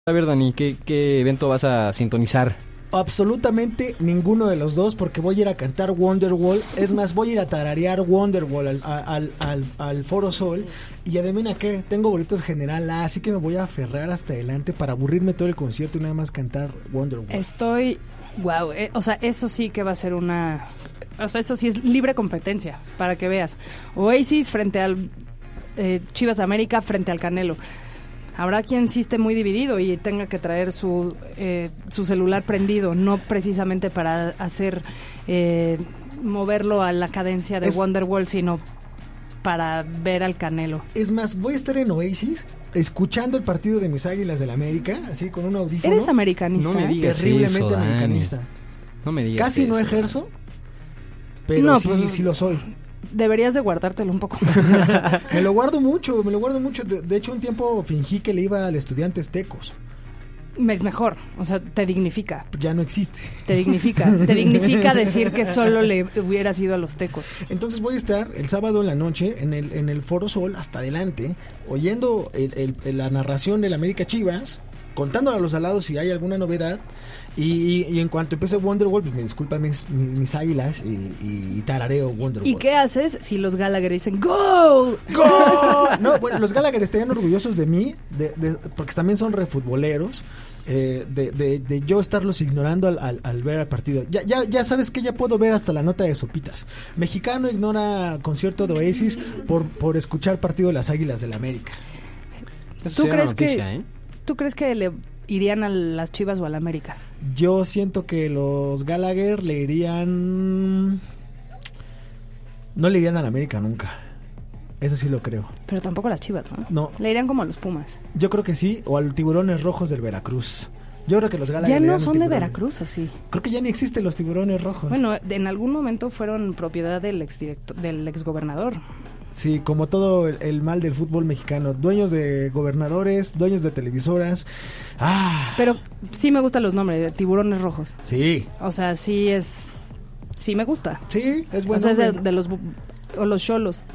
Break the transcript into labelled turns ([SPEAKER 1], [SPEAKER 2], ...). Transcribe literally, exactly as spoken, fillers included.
[SPEAKER 1] A ver, Dani, ¿qué, qué evento vas a sintonizar?
[SPEAKER 2] Absolutamente ninguno de los dos, porque voy a ir a cantar Wonderwall. Es más, voy a ir a tararear Wonderwall al, al, al, al Foro Sol. Y adivina qué, tengo boletos general A, así que me voy a aferrar hasta adelante para aburrirme todo el concierto y nada más cantar Wonderwall.
[SPEAKER 3] Estoy, wow, eh, o sea, eso sí que va a ser una, o sea, eso sí es libre competencia, para que veas. Oasis frente al eh, Chivas América frente al Canelo. Habrá quien sí esté muy dividido y tenga que traer su eh, su celular prendido, no precisamente para hacer eh, moverlo a la cadencia de es, Wonderwall, sino para ver al Canelo.
[SPEAKER 2] Es más, voy a estar en Oasis escuchando el partido de mis Águilas del América, así con un audífono.
[SPEAKER 3] ¿Eres americanista?
[SPEAKER 1] No me digas
[SPEAKER 2] terriblemente
[SPEAKER 1] eso,
[SPEAKER 2] americanista.
[SPEAKER 1] Dani. No me digas
[SPEAKER 2] Casi
[SPEAKER 1] eso,
[SPEAKER 2] no ejerzo, pero
[SPEAKER 3] no,
[SPEAKER 2] sí,
[SPEAKER 3] pues,
[SPEAKER 2] sí lo soy.
[SPEAKER 3] Deberías de guardártelo un poco más.
[SPEAKER 2] Me lo guardo mucho, me lo guardo mucho. De, de hecho, un tiempo fingí que le iba al Estudiantes Tecos.
[SPEAKER 3] Es mejor, o sea, te dignifica.
[SPEAKER 2] Ya no existe.
[SPEAKER 3] Te dignifica, te dignifica decir que solo le hubieras ido a los Tecos.
[SPEAKER 2] Entonces voy a estar el sábado en la noche en el en el Foro Sol hasta adelante, oyendo el, el, el, la narración del América Chivas, contándole a los alados si hay alguna novedad. Y, y, y en cuanto empiece Wonderwall, pues me disculpan mis, mis, mis águilas y, y, y tarareo Wonderwall.
[SPEAKER 3] ¿Y qué haces si los Gallagher dicen ¡Gol!
[SPEAKER 2] ¡Gol! No, bueno, los Gallagher estarían orgullosos de mí, de, de, porque también son refutboleros, eh, de, de, de yo estarlos ignorando al, al, al ver el partido. Ya, ya, ya sabes que ya puedo ver hasta la nota de Sopitas. Mexicano ignora concierto de Oasis por, por escuchar partido de las Águilas del América.
[SPEAKER 3] ¿Tú crees noticia, que ¿eh? ¿Tú crees que le irían a las Chivas o al América?
[SPEAKER 2] Yo siento que los Gallagher le irían... No le irían al América nunca. Eso sí lo creo.
[SPEAKER 3] Pero tampoco a las Chivas, ¿no?
[SPEAKER 2] No.
[SPEAKER 3] Le irían como a los Pumas.
[SPEAKER 2] Yo creo que sí, o a los Tiburones Rojos del Veracruz. Yo creo que los Gallagher...
[SPEAKER 3] ¿Ya no son de Veracruz o sí?
[SPEAKER 2] Creo que ya ni existen los Tiburones Rojos.
[SPEAKER 3] Bueno, en algún momento fueron propiedad del exdirector, del exgobernador.
[SPEAKER 2] Sí, como todo el, el mal del fútbol mexicano, dueños de gobernadores, dueños de televisoras. Ah.
[SPEAKER 3] Pero sí me gustan los nombres de Tiburones Rojos.
[SPEAKER 2] Sí.
[SPEAKER 3] O sea, sí es, sí me gusta.
[SPEAKER 2] Sí, es bueno.
[SPEAKER 3] O sea, es de, de los o los cholos.